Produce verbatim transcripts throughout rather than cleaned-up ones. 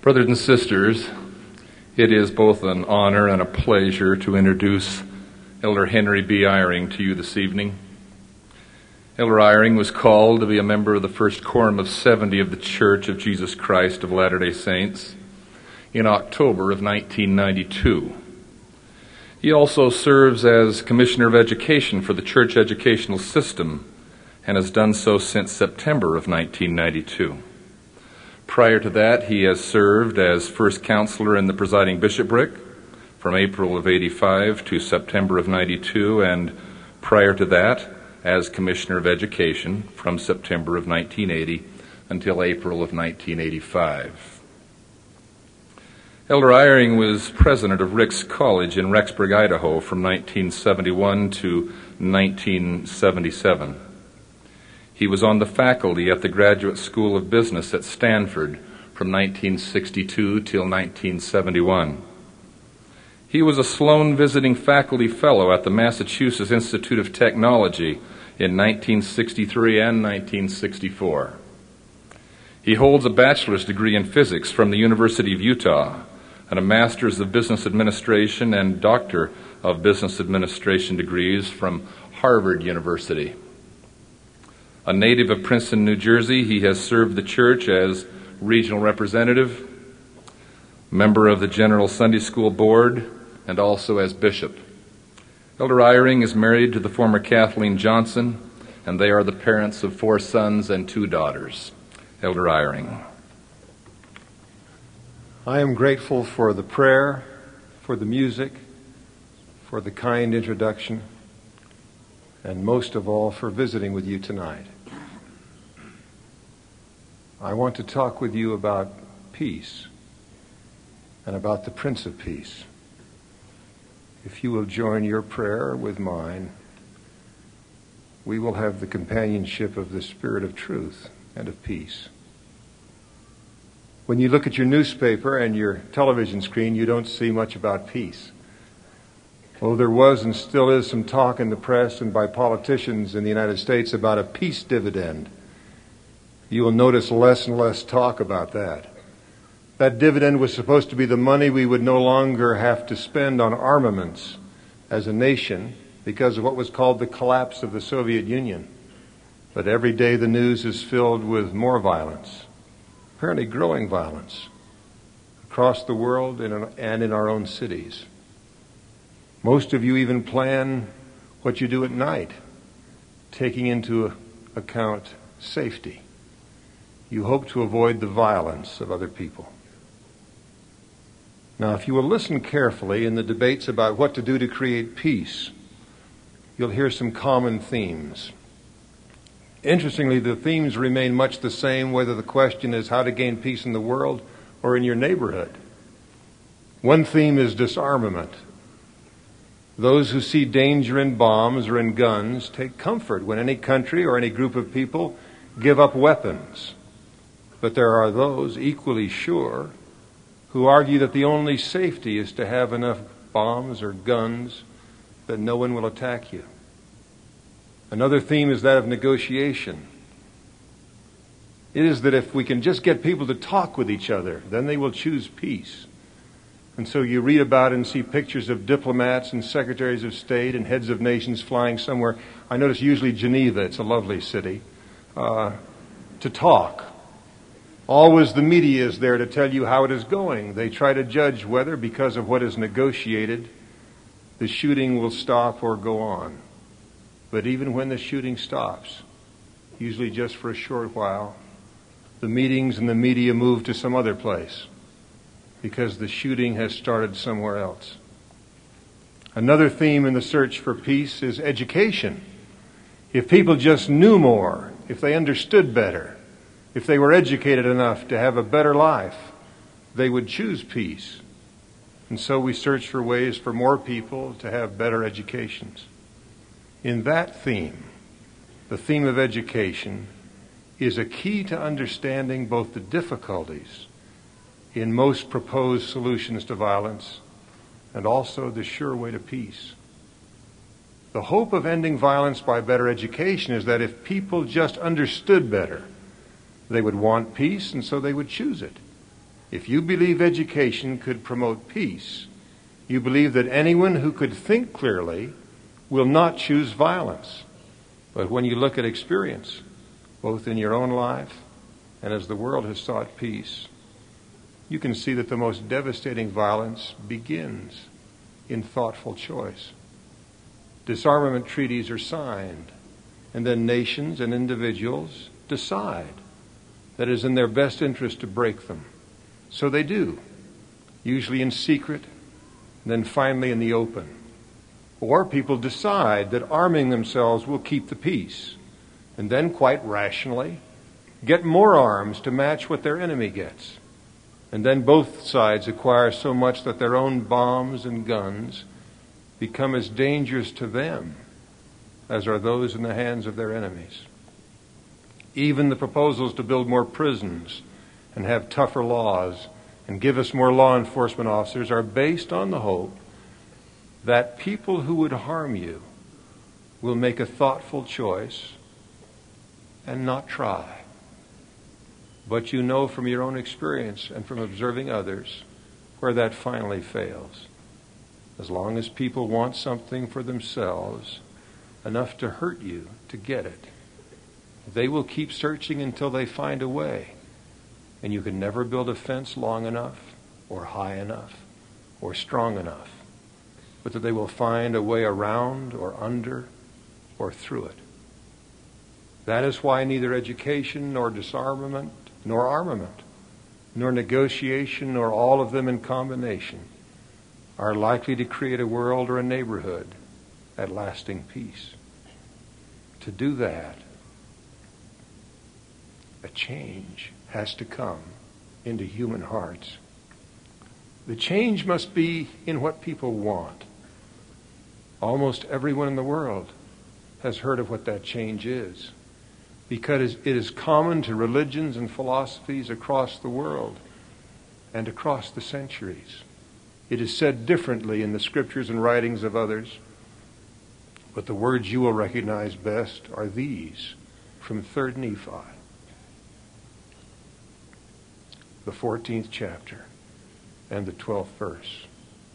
Brothers and sisters, it is both an honor and a pleasure to introduce Elder Henry B. Eyring to you this evening. Elder Eyring was called to be a member of the first quorum of seventy of the Church of Jesus Christ of Latter-day Saints in October of nineteen ninety-two. He also serves as Commissioner of Education for the Church Educational System and has done so since September of nineteen ninety-two. Prior to that, he has served as first counselor in the presiding bishopric from April of eighty-five to September of ninety-two, and prior to that, as Commissioner of Education from September of nineteen eighty until April of nineteen eighty-five. Elder Eyring was president of Ricks College in Rexburg, Idaho from nineteen seventy-one to nineteen seventy-seven. He was on the faculty at the Graduate School of Business at Stanford from nineteen sixty-two till nineteen seventy-one. He was a Sloan Visiting Faculty Fellow at the Massachusetts Institute of Technology in nineteen sixty-three and nineteen sixty-four. He holds a bachelor's degree in physics from the University of Utah and a master's of business administration and doctor of business administration degrees from Harvard University. A native of Princeton, New Jersey, he has served the church as regional representative, member of the General Sunday School Board, and also as bishop. Elder Eyring is married to the former Kathleen Johnson, and they are the parents of four sons and two daughters. Elder Eyring. I am grateful for the prayer, for the music, for the kind introduction, and most of all for visiting with you tonight. I want to talk with you about peace and about the Prince of Peace. If you will join your prayer with mine, we will have the companionship of the Spirit of truth and of peace. When you look at your newspaper and your television screen, you don't see much about peace. Well, there was and still is some talk in the press and by politicians in the United States about a peace dividend. You will notice less and less talk about that. That dividend was supposed to be the money we would no longer have to spend on armaments as a nation because of what was called the collapse of the Soviet Union. But every day the news is filled with more violence, apparently growing violence, across the world and in our own cities. Most of you even plan what you do at night, taking into account safety. You hope to avoid the violence of other people. Now, if you will listen carefully in the debates about what to do to create peace, you'll hear some common themes. Interestingly, the themes remain much the same whether the question is how to gain peace in the world or in your neighborhood. One theme is disarmament. Those who see danger in bombs or in guns take comfort when any country or any group of people give up weapons. But there are those equally sure who argue that the only safety is to have enough bombs or guns that no one will attack you. Another theme is that of negotiation. It is that if we can just get people to talk with each other, then they will choose peace. And so you read about and see pictures of diplomats and secretaries of state and heads of nations flying somewhere. I notice usually Geneva, it's a lovely city, uh, to talk. Always the media is there to tell you how it is going. They try to judge whether, because of what is negotiated, the shooting will stop or go on. But even when the shooting stops, usually just for a short while, the meetings and the media move to some other place because the shooting has started somewhere else. Another theme in the search for peace is education. If people just knew more, if they understood better, if they were educated enough to have a better life, they would choose peace. And so we search for ways for more people to have better educations. In that theme, the theme of education is a key to understanding both the difficulties in most proposed solutions to violence and also the sure way to peace. The hope of ending violence by better education is that if people just understood better, they would want peace, and so they would choose it. If you believe education could promote peace, you believe that anyone who could think clearly will not choose violence. But when you look at experience, both in your own life and as the world has sought peace, you can see that the most devastating violence begins in thoughtful choice. Disarmament treaties are signed, and then nations and individuals decide that it is in their best interest to break them. So they do, usually in secret, and then finally in the open. Or people decide that arming themselves will keep the peace, and then quite rationally get more arms to match what their enemy gets. And then both sides acquire so much that their own bombs and guns become as dangerous to them as are those in the hands of their enemies. Even the proposals to build more prisons and have tougher laws and give us more law enforcement officers are based on the hope that people who would harm you will make a thoughtful choice and not try. But you know from your own experience and from observing others where that finally fails. As long as people want something for themselves, enough to hurt you to get it, they will keep searching until they find a way. And you can never build a fence long enough or high enough or strong enough, but that they will find a way around or under or through it. That is why neither education nor disarmament nor armament nor negotiation nor all of them in combination are likely to create a world or a neighborhood at lasting peace. To do that, a change has to come into human hearts. The change must be in what people want. Almost everyone in the world has heard of what that change is, because it is common to religions and philosophies across the world and across the centuries. It is said differently in the scriptures and writings of others, but the words you will recognize best are these from Third Nephi, the fourteenth chapter and the twelfth verse.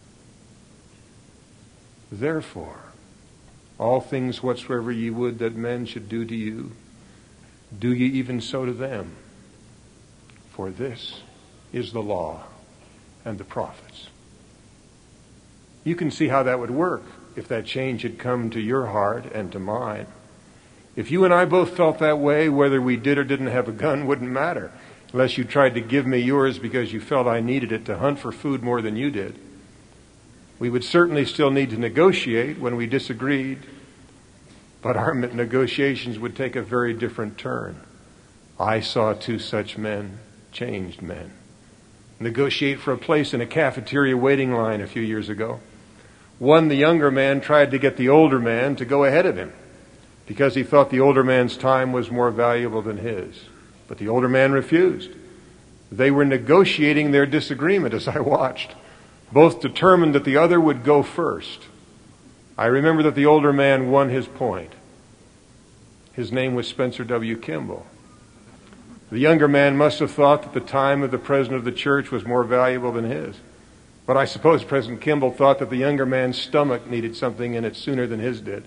Therefore, all things whatsoever ye would that men should do to you, do ye even so to them. For this is the law and the prophets. You can see how that would work if that change had come to your heart and to mine. If you and I both felt that way, whether we did or didn't have a gun wouldn't matter, unless you tried to give me yours because you felt I needed it to hunt for food more than you did. We would certainly still need to negotiate when we disagreed, but our negotiations would take a very different turn. I saw two such men, changed men, negotiate for a place in a cafeteria waiting line a few years ago. One, the younger man, tried to get the older man to go ahead of him because he thought the older man's time was more valuable than his. But the older man refused. They were negotiating their disagreement as I watched, both determined that the other would go first. I remember that the older man won his point. His name was Spencer W. Kimball. The younger man must have thought that the time of the president of the church was more valuable than his. But I suppose President Kimball thought that the younger man's stomach needed something in it sooner than his did.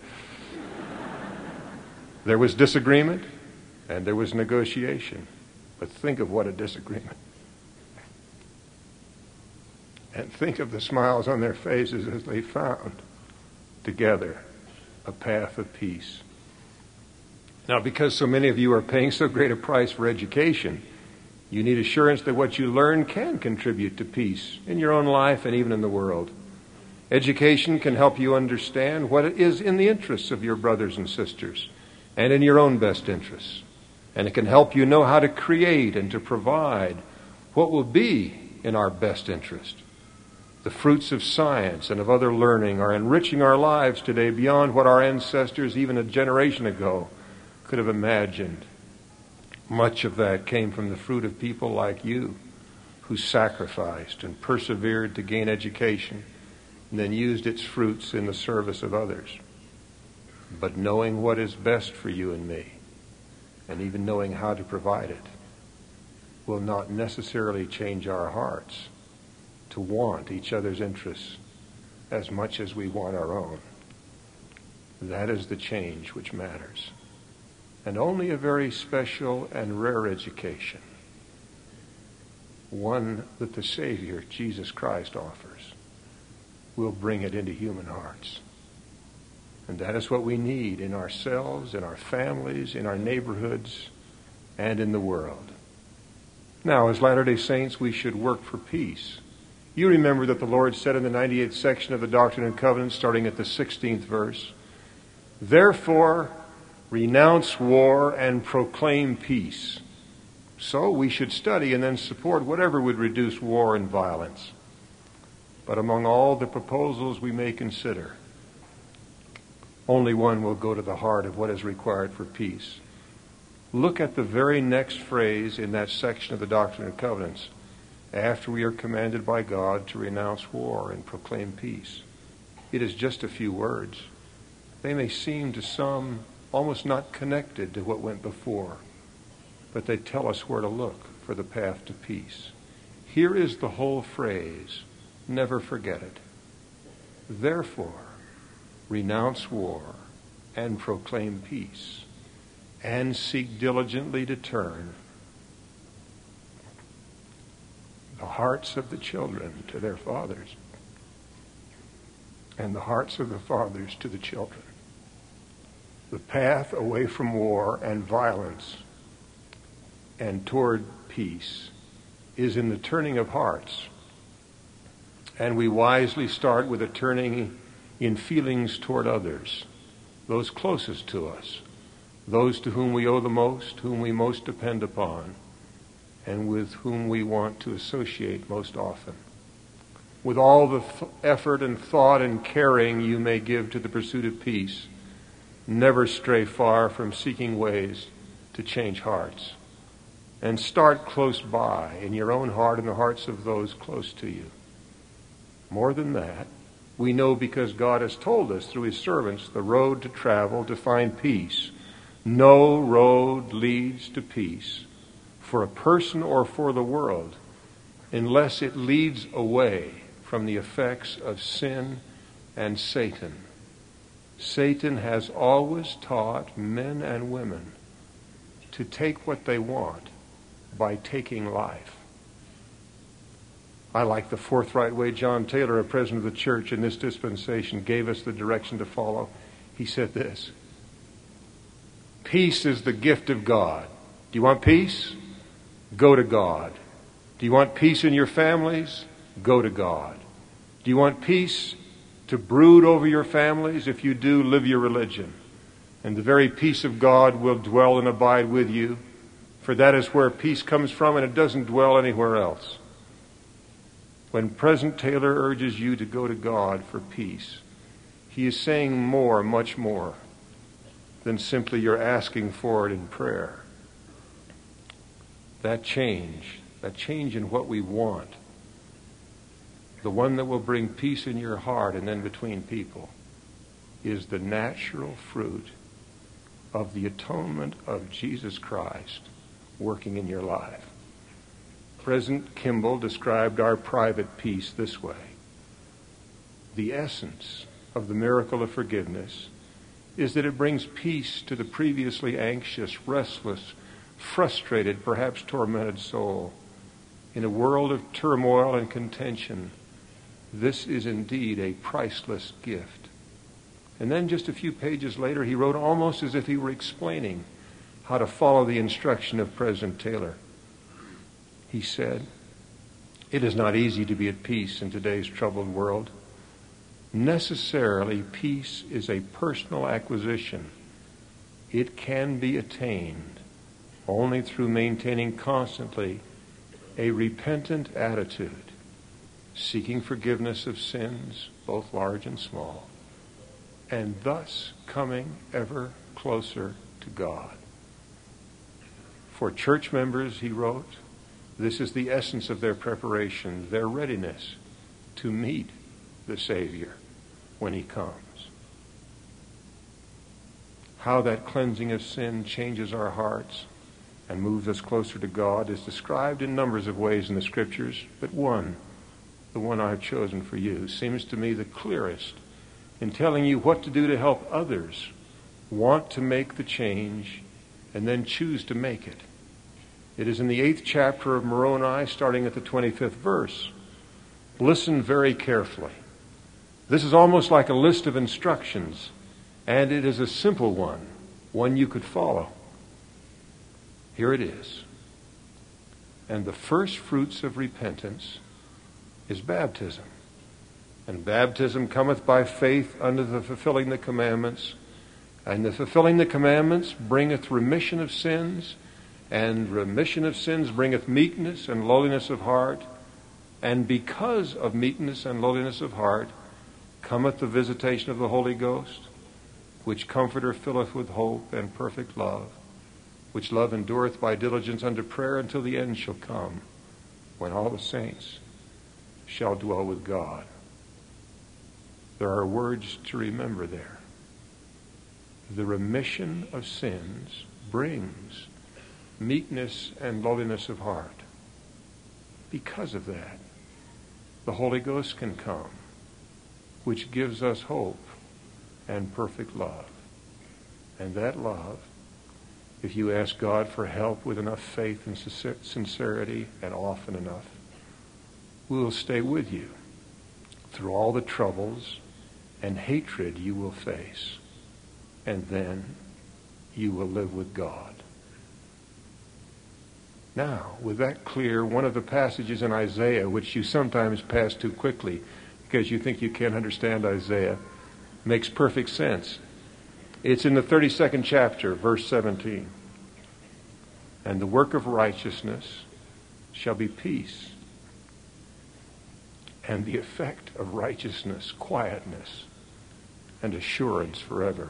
There was disagreement and there was negotiation. But think of what a disagreement. And think of the smiles on their faces as they found together a path of peace. Now, because so many of you are paying so great a price for education, you need assurance that what you learn can contribute to peace in your own life and even in the world. Education can help you understand what is in the interests of your brothers and sisters and in your own best interests. And it can help you know how to create and to provide what will be in our best interest. The fruits of science and of other learning are enriching our lives today beyond what our ancestors, even a generation ago, could have imagined. Much of that came from the fruit of people like you who sacrificed and persevered to gain education and then used its fruits in the service of others. But knowing what is best for you and me, and even knowing how to provide it, will not necessarily change our hearts to want each other's interests as much as we want our own. That is the change which matters. And only a very special and rare education, one that the Savior, Jesus Christ, offers, will bring it into human hearts. And that is what we need in ourselves, in our families, in our neighborhoods, and in the world. Now, as Latter-day Saints, we should work for peace. You remember that the Lord said in the ninety-eighth section of the Doctrine and Covenants, starting at the sixteenth verse, "Therefore, renounce war and proclaim peace." So we should study and then support whatever would reduce war and violence. But among all the proposals we may consider, only one will go to the heart of what is required for peace. Look at the very next phrase in that section of the Doctrine and Covenants, after we are commanded by God to renounce war and proclaim peace. It is just a few words. They may seem to some almost not connected to what went before, but they tell us where to look for the path to peace. Here is the whole phrase. Never forget it. Therefore, renounce war and proclaim peace, and seek diligently to turn the hearts of the children to their fathers, and the hearts of the fathers to the children. The path away from war and violence and toward peace is in the turning of hearts. And we wisely start with a turning in feelings toward others, those closest to us, those to whom we owe the most, whom we most depend upon, and with whom we want to associate most often. With all the th- effort and thought and caring you may give to the pursuit of peace, never stray far from seeking ways to change hearts. And start close by in your own heart and the hearts of those close to you. More than that, we know because God has told us through his servants the road to travel to find peace. No road leads to peace for a person or for the world unless it leads away from the effects of sin and Satan. Satan has always taught men and women to take what they want by taking life. I like the forthright way John Taylor, a president of the church in this dispensation, gave us the direction to follow. He said this: peace is the gift of God. Do you want peace? Go to God. Do you want peace in your families? Go to God. Do you want peace to brood over your families? If you do, live your religion. And the very peace of God will dwell and abide with you, for that is where peace comes from, and it doesn't dwell anywhere else. When President Taylor urges you to go to God for peace, he is saying more, much more, than simply you're asking for it in prayer. That change, that change in what we want, the one that will bring peace in your heart and then between people, is the natural fruit of the atonement of Jesus Christ working in your life. President Kimball described our private peace this way: the essence of the miracle of forgiveness is that it brings peace to the previously anxious, restless, frustrated, perhaps tormented soul. In a world of turmoil and contention, this is indeed a priceless gift. And then just a few pages later, he wrote almost as if he were explaining how to follow the instruction of President Taylor. He said, "It is not easy to be at peace in today's troubled world. Necessarily, peace is a personal acquisition. It can be attained only through maintaining constantly a repentant attitude, seeking forgiveness of sins, both large and small, and thus coming ever closer to God." For church members, he wrote, this is the essence of their preparation, their readiness to meet the Savior when he comes. How that cleansing of sin changes our hearts and moves us closer to God is described in numbers of ways in the Scriptures, but one, the one I've chosen for you, seems to me the clearest in telling you what to do to help others want to make the change and then choose to make it. It is in the eighth chapter of Moroni, starting at the twenty-fifth verse. Listen very carefully. This is almost like a list of instructions, and it is a simple one, one you could follow. Here it is. And the first fruits of repentance is baptism. And baptism cometh by faith unto the fulfilling the commandments. And the fulfilling the commandments bringeth remission of sins. And remission of sins bringeth meekness and lowliness of heart. And because of meekness and lowliness of heart cometh the visitation of the Holy Ghost, which Comforter filleth with hope and perfect love, which love endureth by diligence unto prayer until the end shall come, when all the saints shall dwell with God. There are words to remember there. The remission of sins brings meekness and lowliness of heart. Because of that, the Holy Ghost can come, which gives us hope and perfect love. And that love, if you ask God for help with enough faith and sincerity and often enough, will stay with you through all the troubles and hatred you will face. And then you will live with God. Now, with that clear, one of the passages in Isaiah, which you sometimes pass too quickly because you think you can't understand Isaiah, makes perfect sense. It's in the thirty-second chapter, verse seventeen. And the work of righteousness shall be peace. And the effect of righteousness, quietness, and assurance forever.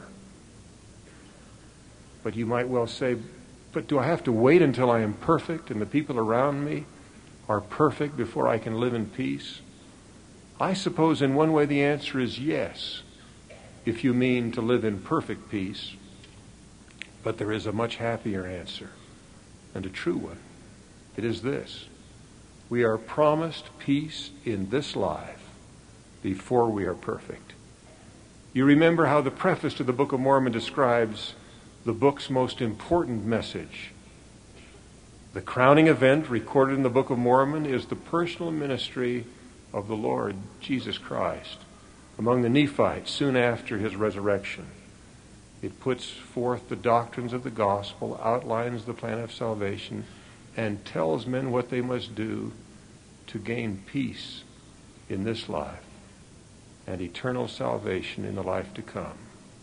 But you might well say, but do I have to wait until I am perfect and the people around me are perfect before I can live in peace? I suppose in one way the answer is yes, if you mean to live in perfect peace. But there is a much happier answer, and a true one. It is this: we are promised peace in this life before we are perfect. You remember how the preface to the Book of Mormon describes the book's most important message. The crowning event recorded in the Book of Mormon is the personal ministry of the Lord Jesus Christ among the Nephites soon after his resurrection. It puts forth the doctrines of the gospel, outlines the plan of salvation, and tells men what they must do to gain peace in this life and eternal salvation in the life to come.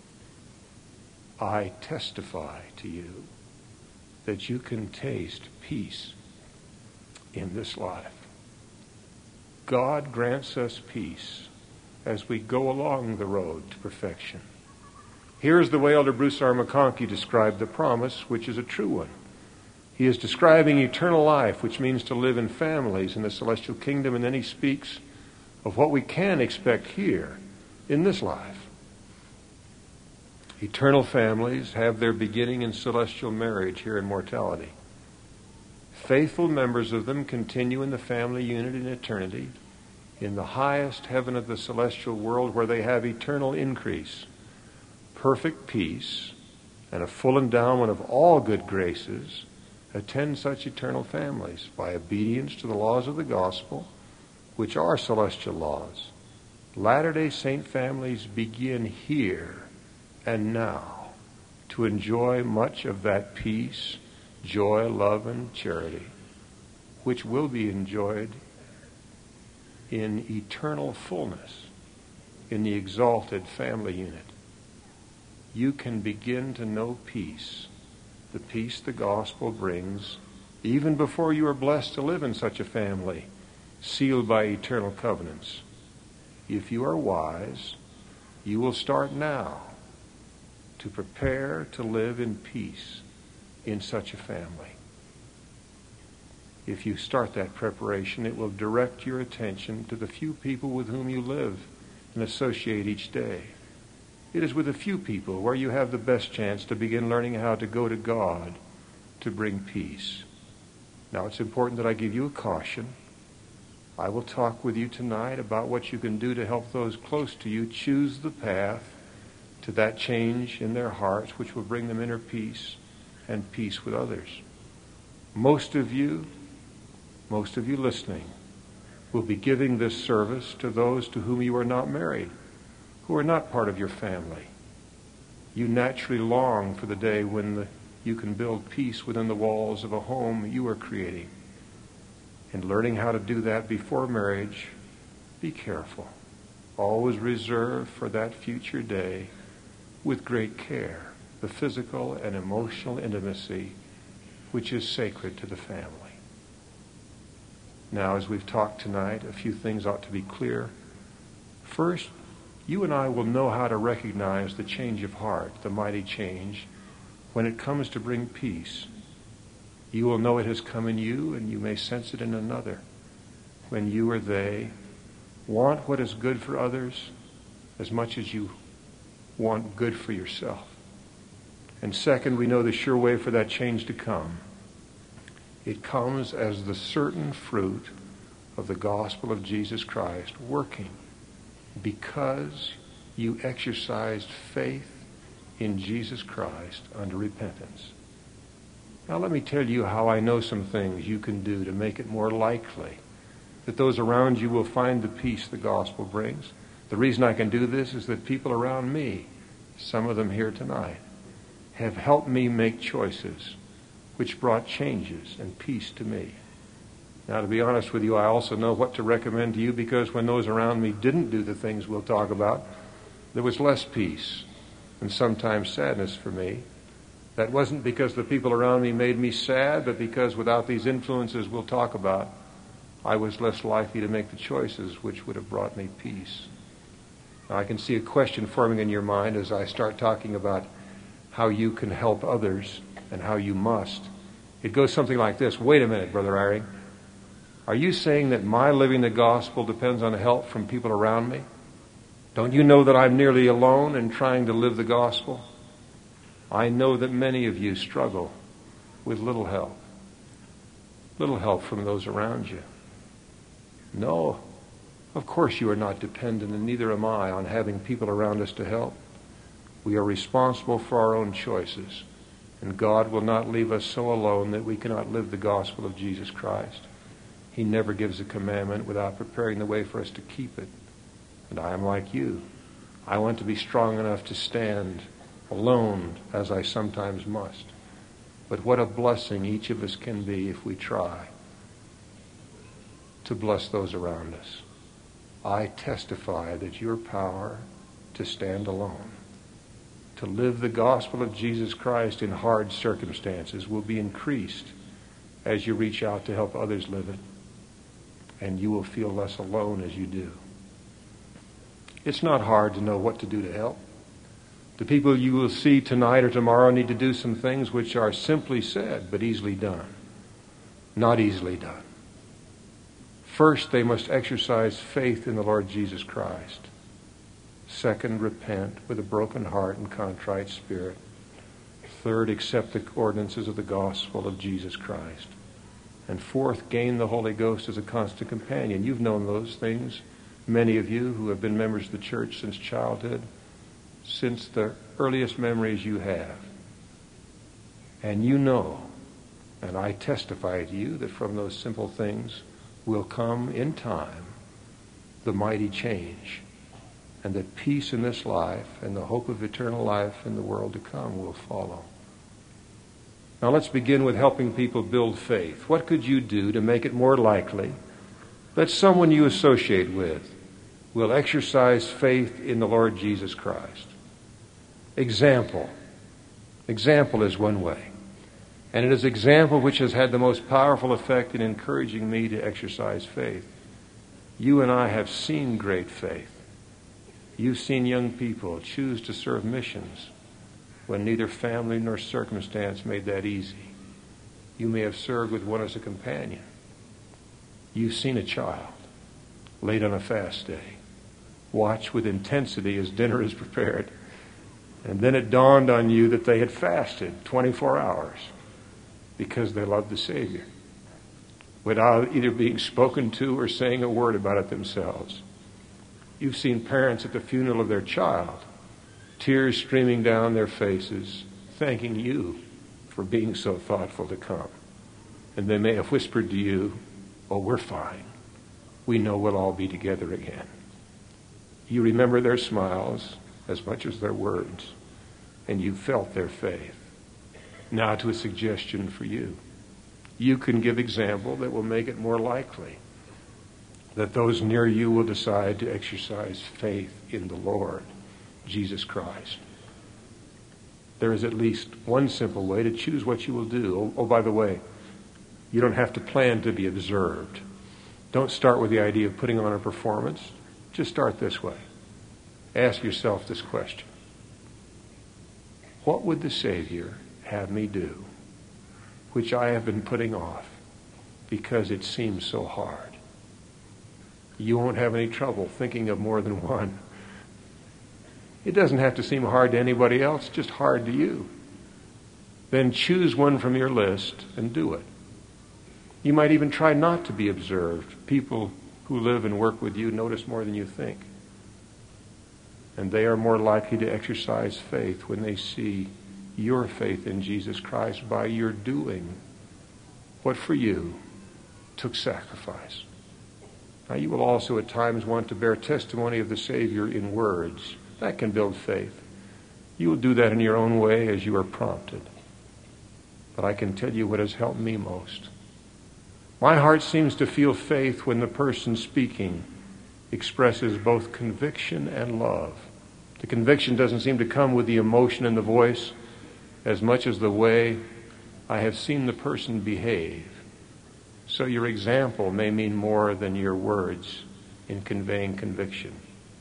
I testify to you that you can taste peace in this life. God grants us peace as we go along the road to perfection. Here's the way Elder Bruce R. McConkie described the promise, which is a true one. He is describing eternal life, which means to live in families in the celestial kingdom, and then he speaks of what we can expect here in this life. Eternal families have their beginning in celestial marriage here in mortality. Faithful members of them continue in the family unit in eternity, in the highest heaven of the celestial world, where they have eternal increase, perfect peace, and a full endowment of all good graces attend such eternal families by obedience to the laws of the gospel, which are celestial laws. Latter-day Saint families begin here and now to enjoy much of that peace, joy, love, and charity, which will be enjoyed in eternal fullness in the exalted family unit. You can begin to know peace, the peace the gospel brings, even before you are blessed to live in such a family, sealed by eternal covenants. If you are wise, you will start now to prepare to live in peace in such a family. If you start that preparation, it will direct your attention to the few people with whom you live and associate each day. It is with a few people where you have the best chance to begin learning how to go to God to bring peace. Now, it's important that I give you a caution. I will talk with you tonight about what you can do to help those close to you choose the path to that change in their hearts which will bring them inner peace and peace with others. Most of you, most of you listening, will be giving this service to those to whom you are not married, who are not part of your family. You naturally long for the day when the, you can build peace within the walls of a home you are creating. In learning how to do that before marriage, be careful. Always reserve for that future day, with great care, the physical and emotional intimacy which is sacred to the family. Now, as we've talked tonight, a few things ought to be clear. First, you and I will know how to recognize the change of heart, the mighty change, when it comes to bring peace. You will know it has come in you, and you may sense it in another. When you or they want what is good for others as much as you want good for yourself. And second, we know the sure way for that change to come. It comes as the certain fruit of the gospel of Jesus Christ working because you exercised faith in Jesus Christ unto repentance. Now let me tell you how I know some things you can do to make it more likely that those around you will find the peace the gospel brings. The reason I can do this is that people around me, some of them here tonight, have helped me make choices which brought changes and peace to me. Now, to be honest with you, I also know what to recommend to you, because when those around me didn't do the things we'll talk about, there was less peace and sometimes sadness for me. That wasn't because the people around me made me sad, but because without these influences we'll talk about, I was less likely to make the choices which would have brought me peace. Now, I can see a question forming in your mind as I start talking about how you can help others and how you must. It goes something like this. Wait a minute, Brother Eyring. Are you saying that my living the gospel depends on help from people around me? Don't you know that I'm nearly alone in trying to live the gospel? I know that many of you struggle with little help. Little help from those around you. No, of course you are not dependent, and neither am I, on having people around us to help. We are responsible for our own choices. And God will not leave us so alone that we cannot live the gospel of Jesus Christ. He never gives a commandment without preparing the way for us to keep it. And I am like you. I want to be strong enough to stand alone, as I sometimes must. But what a blessing each of us can be if we try to bless those around us. I testify that your power to stand alone, to live the gospel of Jesus Christ in hard circumstances, will be increased as you reach out to help others live it. And you will feel less alone as you do. It's not hard to know what to do to help. The people you will see tonight or tomorrow need to do some things which are simply said, but easily done. Not easily done. First, they must exercise faith in the Lord Jesus Christ. Second, repent with a broken heart and contrite spirit. Third, accept the ordinances of the gospel of Jesus Christ. And fourth, gain the Holy Ghost as a constant companion. You've known those things, many of you who have been members of the church since childhood, since the earliest memories you have. And you know, and I testify to you, that from those simple things will come in time the mighty change, and that peace in this life and the hope of eternal life in the world to come will follow. Now let's begin with helping people build faith. What could you do to make it more likely that someone you associate with will exercise faith in the Lord Jesus Christ? Example. Example is one way. And it is example which has had the most powerful effect in encouraging me to exercise faith. You and I have seen great faith. You've seen young people choose to serve missions when neither family nor circumstance made that easy. You may have served with one as a companion. You've seen a child late on a fast day watch with intensity as dinner is prepared. And then it dawned on you that they had fasted twenty-four hours. because they love the Savior, without either being spoken to or saying a word about it themselves. You've seen parents at the funeral of their child, tears streaming down their faces, thanking you for being so thoughtful to come. And they may have whispered to you, "Oh, we're fine. We know we'll all be together again." You remember their smiles as much as their words, and you felt their faith. Now to a suggestion for you. You can give example that will make it more likely that those near you will decide to exercise faith in the Lord Jesus Christ. There is at least one simple way to choose what you will do. Oh, oh, by the way, you don't have to plan to be observed. Don't start with the idea of putting on a performance. Just start this way. Ask yourself this question. What would the Savior have me do, which I have been putting off because it seems so hard? You won't have any trouble thinking of more than one. It doesn't have to seem hard to anybody else, just hard to you. Then choose one from your list and do it. You might even try not to be observed. People who live and work with you notice more than you think. And they are more likely to exercise faith when they see your faith in Jesus Christ by your doing what for you took sacrifice. Now, you will also at times want to bear testimony of the Savior in words. That can build faith. You will do that in your own way as you are prompted. But I can tell you what has helped me most. My heart seems to feel faith when the person speaking expresses both conviction and love. The conviction doesn't seem to come with the emotion in the voice as much as the way I have seen the person behave. So your example may mean more than your words in conveying conviction.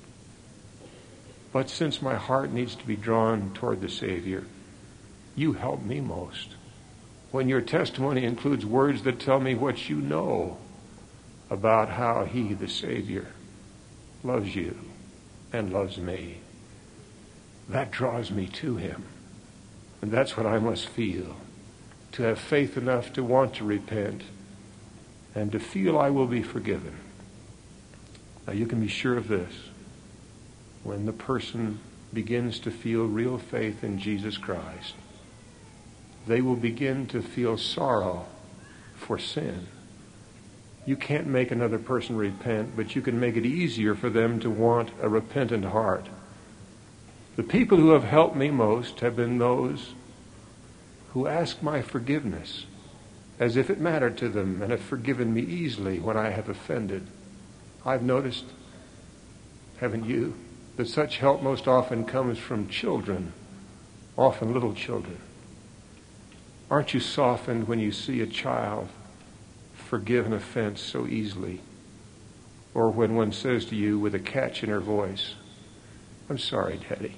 But since my heart needs to be drawn toward the Savior, you help me most. When your testimony includes words that tell me what you know about how He, the Savior, loves you and loves me, that draws me to Him. And that's what I must feel, to have faith enough to want to repent and to feel I will be forgiven. Now you can be sure of this. When the person begins to feel real faith in Jesus Christ, they will begin to feel sorrow for sin. You can't make another person repent, but you can make it easier for them to want a repentant heart. The people who have helped me most have been those who ask my forgiveness as if it mattered to them and have forgiven me easily when I have offended. I've noticed, haven't you, that such help most often comes from children, often little children. Aren't you softened when you see a child forgive an offense so easily? Or when one says to you with a catch in her voice, "I'm sorry, Daddy.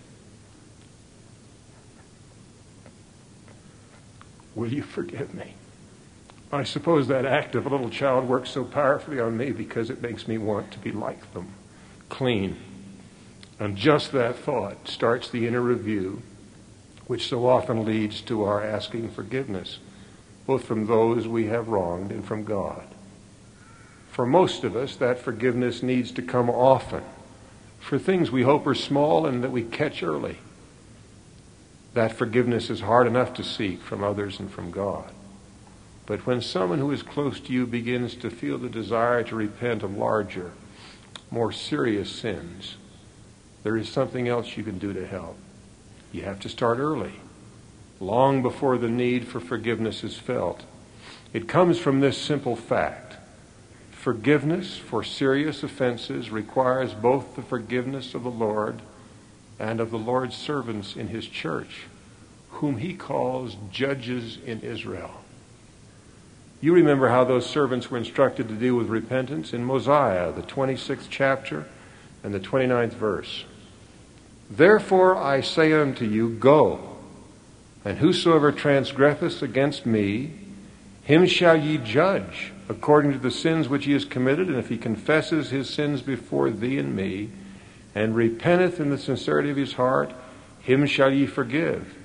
Will you forgive me?" I suppose that act of a little child works so powerfully on me because it makes me want to be like them, clean. And just that thought starts the inner review, which so often leads to our asking forgiveness, both from those we have wronged and from God. For most of us, that forgiveness needs to come often, for things we hope are small and that we catch early. That forgiveness is hard enough to seek from others and from God. But when someone who is close to you begins to feel the desire to repent of larger, more serious sins, there is something else you can do to help. You have to start early, long before the need for forgiveness is felt. It comes from this simple fact. Forgiveness for serious offenses requires both the forgiveness of the Lord and of the Lord's servants in His church, whom He calls judges in Israel. You remember how those servants were instructed to deal with repentance in Mosiah, the twenty-sixth chapter and the twenty-ninth verse. "Therefore I say unto you, go, and whosoever transgresseth against me, him shall ye judge according to the sins which he has committed, and if he confesses his sins before thee and me, and repenteth in the sincerity of his heart, him shall ye forgive.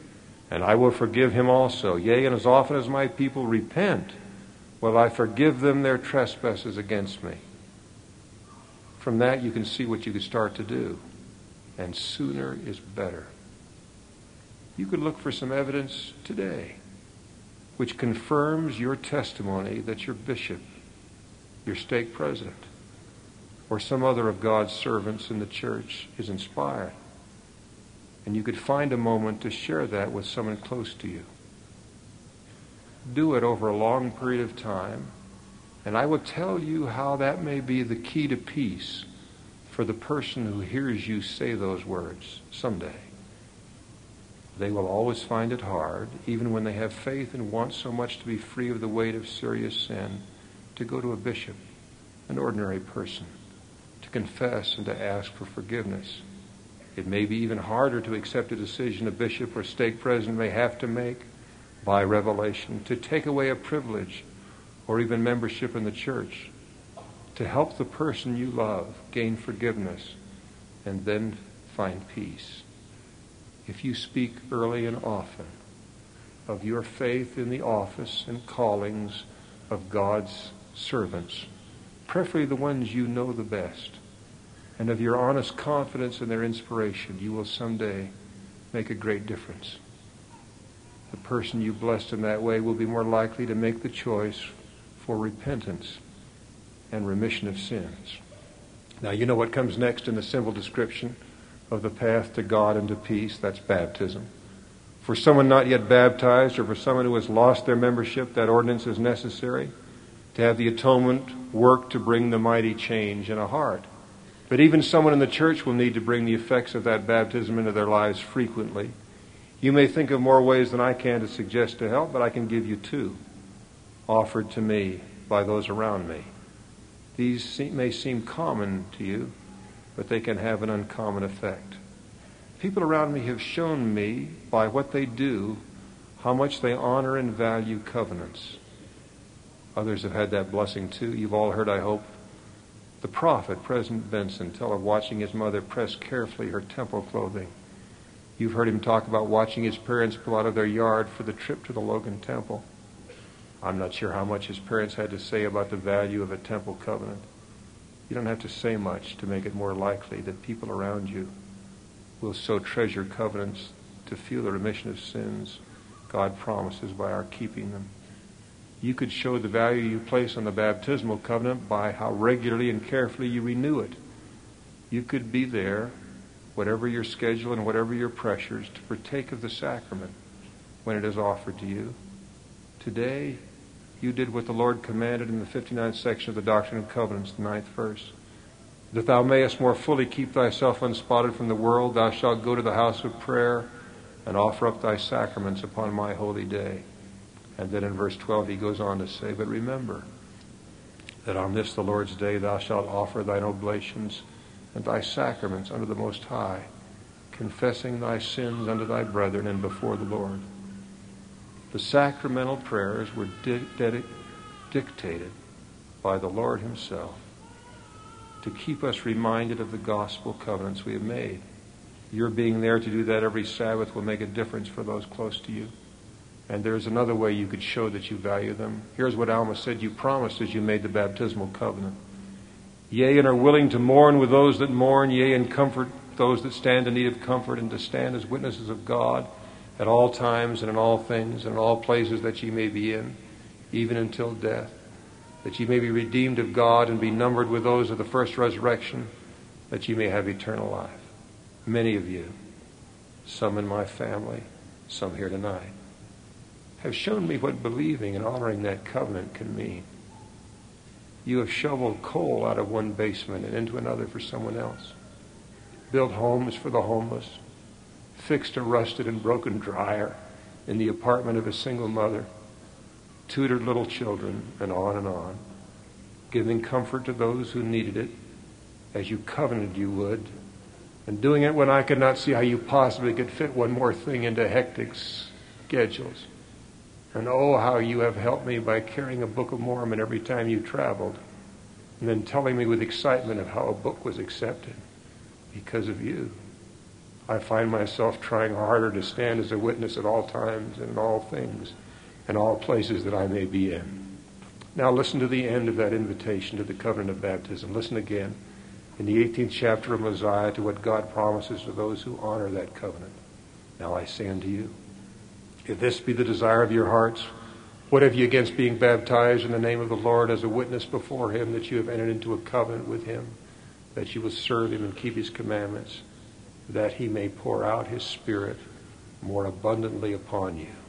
And I will forgive him also. Yea, and as often as my people repent, will I forgive them their trespasses against me. From that you can see what you could start to do. And sooner is better. You could look for some evidence today which confirms your testimony that your bishop, your stake president, or some other of God's servants in the church is inspired. And you could find a moment to share that with someone close to you. Do it over a long period of time, and I will tell you how that may be the key to peace for the person who hears you say those words someday. They will always find it hard, even when they have faith and want so much to be free of the weight of serious sin, to go to a bishop, an ordinary person, to confess and to ask for forgiveness. It may be even harder to accept a decision a bishop or stake president may have to make by revelation, to take away a privilege or even membership in the church, to help the person you love gain forgiveness and then find peace. If you speak early and often of your faith in the office and callings of God's servants, preferably the ones you know the best, and of your honest confidence in their inspiration, you will someday make a great difference. The person you blessed in that way will be more likely to make the choice for repentance and remission of sins. Now, you know what comes next in the simple description of the path to God and to peace? That's baptism. For someone not yet baptized, or for someone who has lost their membership, that ordinance is necessary to have the atonement work to bring the mighty change in a heart. But even someone in the church will need to bring the effects of that baptism into their lives frequently. You may think of more ways than I can to suggest to help, but I can give you two offered to me by those around me. These may seem common to you, but they can have an uncommon effect. People around me have shown me by what they do how much they honor and value covenants. Others have had that blessing too. You've all heard, I hope, the prophet, President Benson, tell of watching his mother press carefully her temple clothing. You've heard him talk about watching his parents pull out of their yard for the trip to the Logan Temple. I'm not sure how much his parents had to say about the value of a temple covenant. You don't have to say much to make it more likely that people around you will so treasure covenants to feel the remission of sins God promises by our keeping them. You could show the value you place on the baptismal covenant by how regularly and carefully you renew it. You could be there, whatever your schedule and whatever your pressures, to partake of the sacrament when it is offered to you. Today, you did what the Lord commanded in the fifty-ninth section of the Doctrine and Covenants, the ninth verse. That thou mayest more fully keep thyself unspotted from the world, thou shalt go to the house of prayer and offer up thy sacraments upon my holy day. And then in verse twelve he goes on to say, but remember that on this the Lord's day thou shalt offer thine oblations and thy sacraments unto the Most High, confessing thy sins unto thy brethren and before the Lord. The sacramental prayers were di- di- dictated by the Lord himself to keep us reminded of the gospel covenants we have made. Your being there to do that every Sabbath will make a difference for those close to you. And there's another way you could show that you value them. Here's what Alma said you promised as you made the baptismal covenant. Yea, and are willing to mourn with those that mourn, yea, and comfort those that stand in need of comfort, and to stand as witnesses of God at all times and in all things and in all places that ye may be in, even until death, that ye may be redeemed of God and be numbered with those of the first resurrection, that ye may have eternal life. Many of you, some in my family, some here tonight, have shown me what believing and honoring that covenant can mean. You have shoveled coal out of one basement and into another for someone else, built homes for the homeless, fixed a rusted and broken dryer in the apartment of a single mother, tutored little children, and on and on, giving comfort to those who needed it, as you covenanted you would, and doing it when I could not see how you possibly could fit one more thing into hectic schedules. And oh, how you have helped me by carrying a Book of Mormon every time you traveled, and then telling me with excitement of how a book was accepted because of you. I find myself trying harder to stand as a witness at all times and in all things and all places that I may be in. Now listen to the end of that invitation to the covenant of baptism. Listen again in the eighteenth chapter of Mosiah to what God promises to those who honor that covenant. Now I say unto you, if this be the desire of your hearts, what have you against being baptized in the name of the Lord as a witness before him that you have entered into a covenant with him, that you will serve him and keep his commandments, that he may pour out his Spirit more abundantly upon you?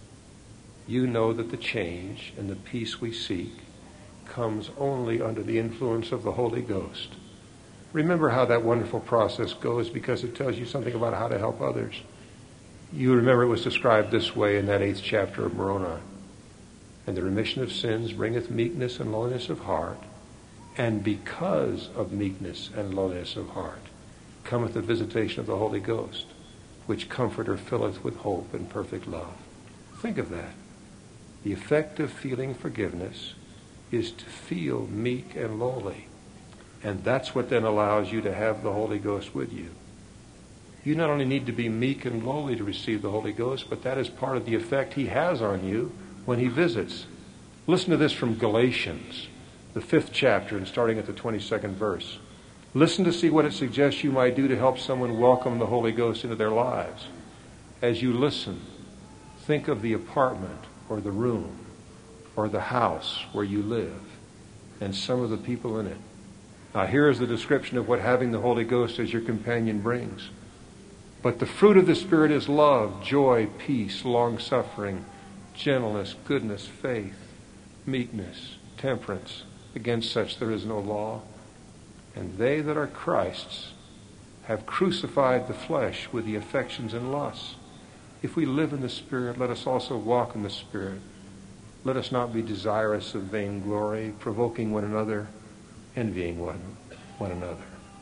You know that the change and the peace we seek comes only under the influence of the Holy Ghost. Remember how that wonderful process goes, because it tells you something about how to help others. You remember it was described this way in that eighth chapter of Moroni. And the remission of sins bringeth meekness and lowliness of heart, and because of meekness and lowliness of heart cometh the visitation of the Holy Ghost, which comforter filleth with hope and perfect love. Think of that. The effect of feeling forgiveness is to feel meek and lowly. And that's what then allows you to have the Holy Ghost with you. You not only need to be meek and lowly to receive the Holy Ghost, but that is part of the effect he has on you when he visits. Listen to this from Galatians, the fifth chapter, and starting at the twenty-second verse. Listen to see what it suggests you might do to help someone welcome the Holy Ghost into their lives. As you listen, think of the apartment or the room or the house where you live and some of the people in it. Now here is the description of what having the Holy Ghost as your companion brings. But the fruit of the Spirit is love, joy, peace, long-suffering, gentleness, goodness, faith, meekness, temperance. Against such there is no law. And they that are Christ's have crucified the flesh with the affections and lusts. If we live in the Spirit, let us also walk in the Spirit. Let us not be desirous of vainglory, provoking one another, envying one, one another.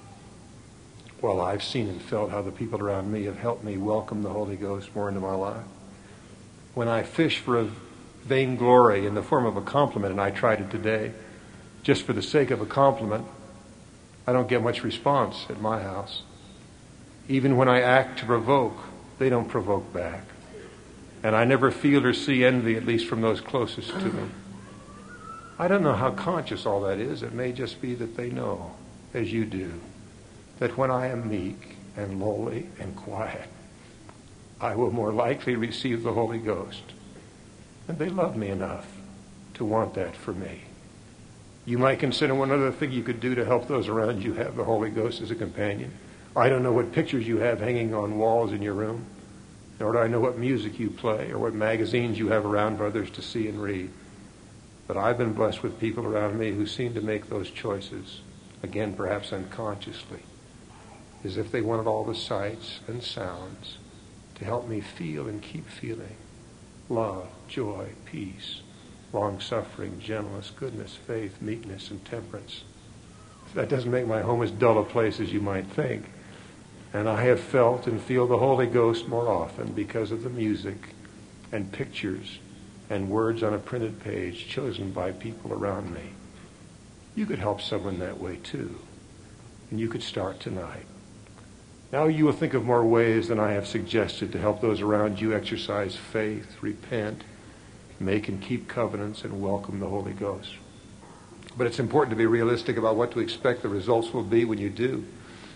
Well, I've seen and felt how the people around me have helped me welcome the Holy Ghost more into my life. When I fish for a vainglory in the form of a compliment, and I tried it today, just for the sake of a compliment, I don't get much response at my house. Even when I act to provoke, they don't provoke back. And I never feel or see envy, at least from those closest to me. I don't know how conscious all that is. It may just be that they know, as you do, that when I am meek and lowly and quiet, I will more likely receive the Holy Ghost. And they love me enough to want that for me. You might consider one other thing you could do to help those around you have the Holy Ghost as a companion. I don't know what pictures you have hanging on walls in your room, nor do I know what music you play or what magazines you have around for others to see and read. But I've been blessed with people around me who seem to make those choices, again, perhaps unconsciously, as if they wanted all the sights and sounds to help me feel and keep feeling love, joy, peace, long-suffering, gentleness, goodness, faith, meekness, and temperance. That doesn't make my home as dull a place as you might think. And I have felt and feel the Holy Ghost more often because of the music and pictures and words on a printed page chosen by people around me. You could help someone that way too. And you could start tonight. Now you will think of more ways than I have suggested to help those around you exercise faith, repent, make and keep covenants, and welcome the Holy Ghost. But it's important to be realistic about what to expect the results will be when you do.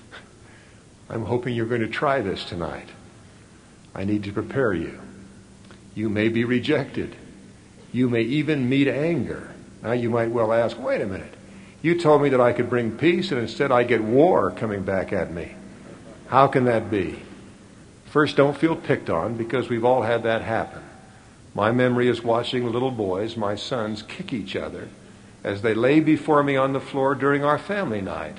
I'm hoping you're going to try this tonight. I need to prepare you. You may be rejected. You may even meet anger. Now you might well ask, wait a minute. You told me that I could bring peace, and instead I get war coming back at me. How can that be? First, don't feel picked on, because we've all had that happen. My memory is watching little boys, my sons, kick each other as they lay before me on the floor during our family night,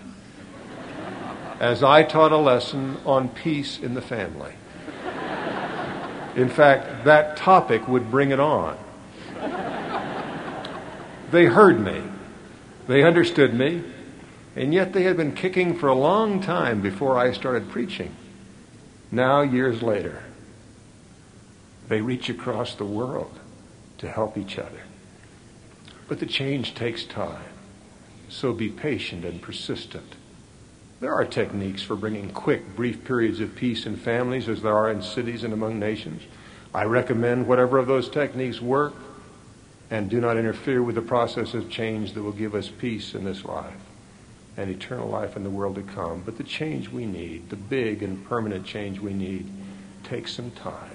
as I taught a lesson on peace in the family. In fact, that topic would bring it on. They heard me. They understood me. And yet they had been kicking for a long time before I started preaching. Now, years later, they reach across the world to help each other. But the change takes time. So be patient and persistent. There are techniques for bringing quick, brief periods of peace in families as there are in cities and among nations. I recommend whatever of those techniques work and do not interfere with the process of change that will give us peace in this life and eternal life in the world to come. But the change we need, the big and permanent change we need, takes some time.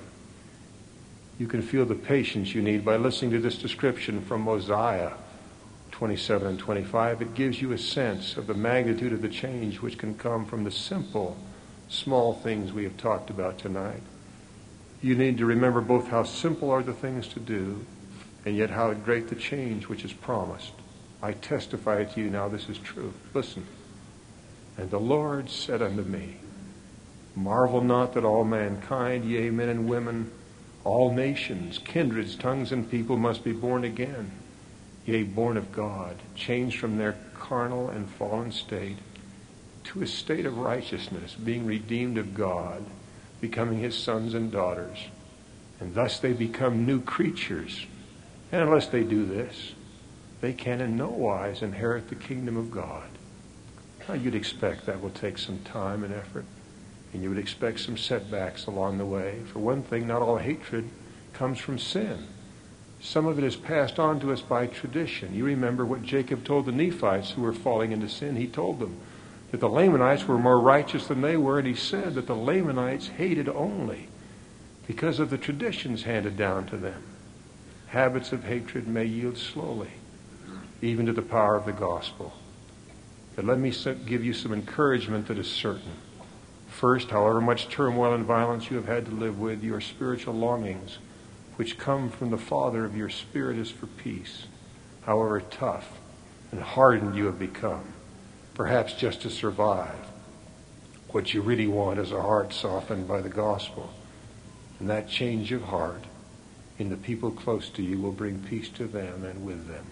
You can feel the patience you need by listening to this description from Mosiah twenty-seven and twenty-five. It gives you a sense of the magnitude of the change which can come from the simple, small things we have talked about tonight. You need to remember both how simple are the things to do and yet how great the change which is promised. I testify to you now this is true. Listen. And the Lord said unto me, marvel not that all mankind, yea, men and women, all nations, kindreds, tongues, and people must be born again, yea, born of God, changed from their carnal and fallen state to a state of righteousness, being redeemed of God, becoming his sons and daughters. And thus they become new creatures. And unless they do this, they can in no wise inherit the kingdom of God. Now, you'd expect that will take some time and effort, and you would expect some setbacks along the way. For one thing, not all hatred comes from sin. Some of it is passed on to us by tradition. You remember what Jacob told the Nephites who were falling into sin. He told them that the Lamanites were more righteous than they were, and he said that the Lamanites hated only because of the traditions handed down to them. Habits of hatred may yield slowly, even to the power of the gospel. But let me give you some encouragement that is certain. First, however much turmoil and violence you have had to live with, your spiritual longings, which come from the Father of your spirit, is for peace. However tough and hardened you have become, perhaps just to survive, what you really want is a heart softened by the gospel. And that change of heart in the people close to you will bring peace to them and with them.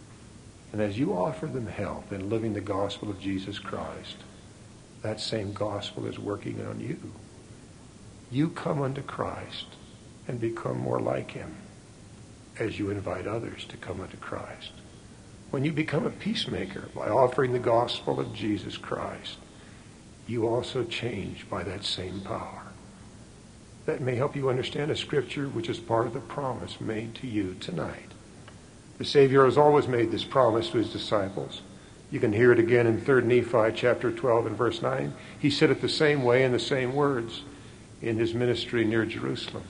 And as you offer them help in living the gospel of Jesus Christ, that same gospel is working on you. You come unto Christ and become more like him as you invite others to come unto Christ. When you become a peacemaker by offering the gospel of Jesus Christ, you also change by that same power. That may help you understand a scripture which is part of the promise made to you tonight. The Savior has always made this promise to his disciples. You can hear it again in Third Nephi chapter twelve and verse nine. He said it the same way in the same words in his ministry near Jerusalem.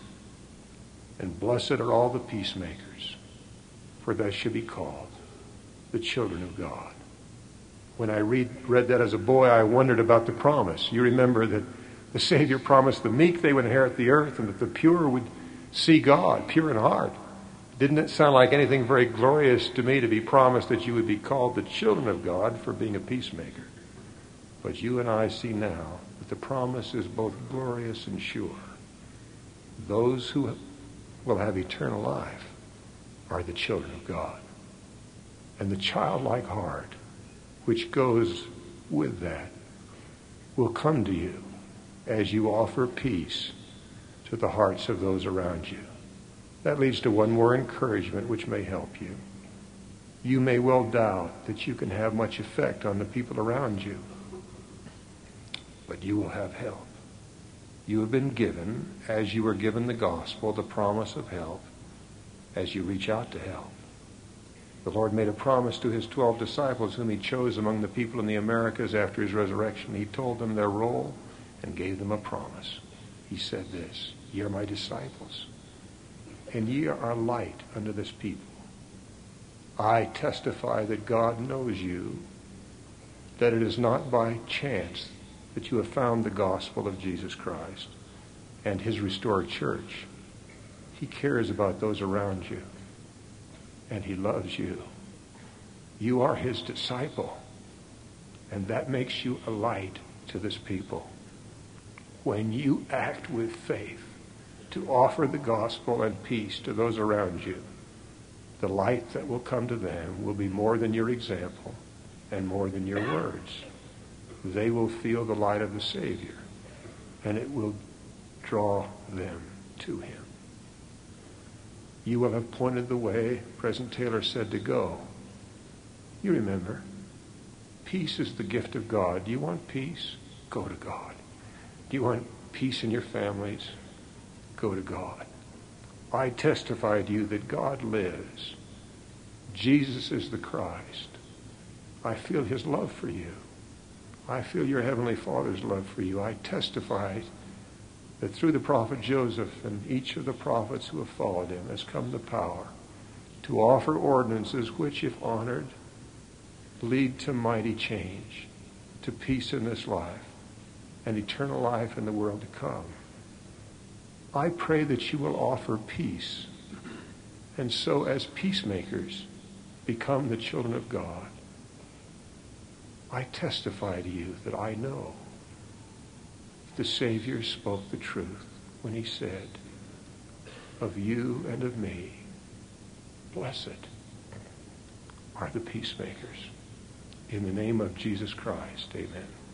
And blessed are all the peacemakers, for they shall be called the children of God. When I read, read that as a boy, I wondered about the promise. You remember that the Savior promised the meek they would inherit the earth and that the pure would see God, pure in heart. Didn't it sound like anything very glorious to me to be promised that you would be called the children of God for being a peacemaker? But you and I see now that the promise is both glorious and sure. Those who will have eternal life are the children of God. And the childlike heart which goes with that will come to you as you offer peace to the hearts of those around you. That leads to one more encouragement which may help you. You may well doubt that you can have much effect on the people around you, but you will have help. You have been given, as you were given the gospel, the promise of help as you reach out to help. The Lord made a promise to his twelve disciples whom he chose among the people in the Americas after his resurrection. He told them their role and gave them a promise. He said this, ye are my disciples, and ye are light unto this people. I testify that God knows you, that it is not by chance that you have found the gospel of Jesus Christ and his restored church. He cares about those around you, and he loves you. You are his disciple, and that makes you a light to this people. When you act with faith to offer the gospel and peace to those around you, the light that will come to them will be more than your example and more than your words. They will feel the light of the Savior, and it will draw them to him. You will have pointed the way President Taylor said to go. You remember. Peace is the gift of God. Do you want peace? Go to God. Do you want peace in your families? Go to God. I testify to you that God lives. Jesus is the Christ. I feel his love for you. I feel your Heavenly Father's love for you. I testify that through the prophet Joseph and each of the prophets who have followed him has come the power to offer ordinances which, if honored, lead to mighty change, to peace in this life, and eternal life in the world to come. I pray that you will offer peace, and so as peacemakers become the children of God. I testify to you that I know the Savior spoke the truth when he said, of you and of me, blessed are the peacemakers. In the name of Jesus Christ, amen.